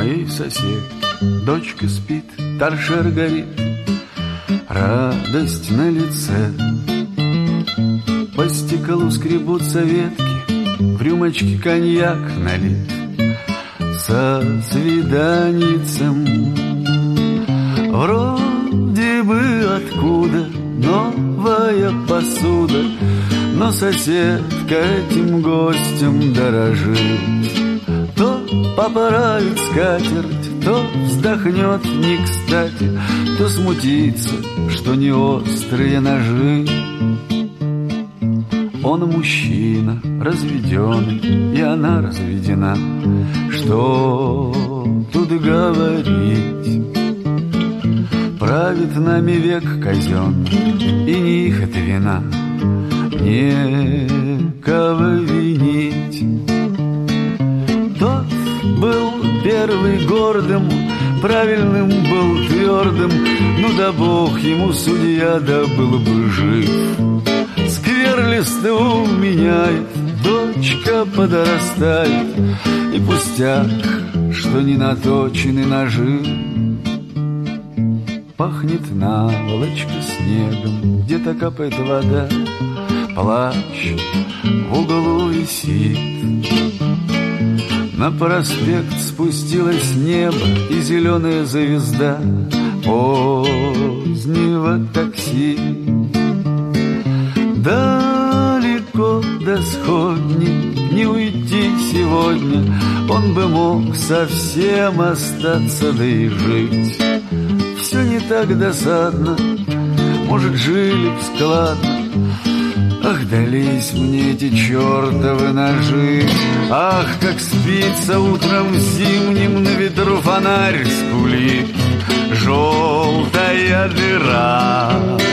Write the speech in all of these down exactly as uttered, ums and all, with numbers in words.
моей сосед. Дочка спит, торшер горит, радость на лице. По стеклу скребутся ветки, в рюмочке коньяк налит. Со свиданицем вроде бы откуда новая посуда, но соседка этим гостем дорожит. То поправит скатерть, то вздохнет не кстати, то смутится, что не острые ножи. Он мужчина, разведенный, и она разведена. Что тут говорить? Правит нами век казенный, и не их это вина, некого винить. Тот был первый гордым, правильным был твердым, ну да бог ему судья, да был бы жив. Сквер листву меняет, дочка подрастает, и пустяк, что не наточены ножи. Пахнет наволочка снегом, где-то капает вода, плащ в углу висит. На проспект спустилось небо и зеленая звезда позднего такси. Далеко до сходни не уйти сегодня, он бы мог совсем остаться, да и жить. Все не так досадно, может, жили б складно. Ах, дались мне эти чертовы ножи. Ах, как спится утром зимним, на ветру фонарь скулит, желтая дыра.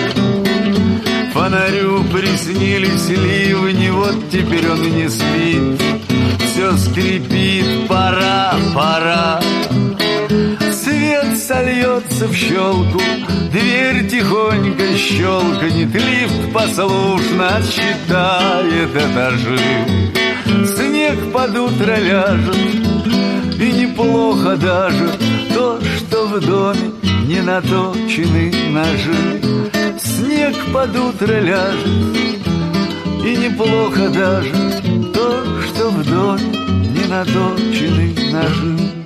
Фонарю приснились ливни, вот теперь он и не спит. Все скрипит, пора, пора. Свет сольется в щелку, дверь тихонько щелканет, лифт послушно отсчитает этажи. Снег под утро ляжет, и неплохо даже то, что в доме не наточены ножи. Снег под утро ляжет, и неплохо даже то, что в доме не наточены ножи.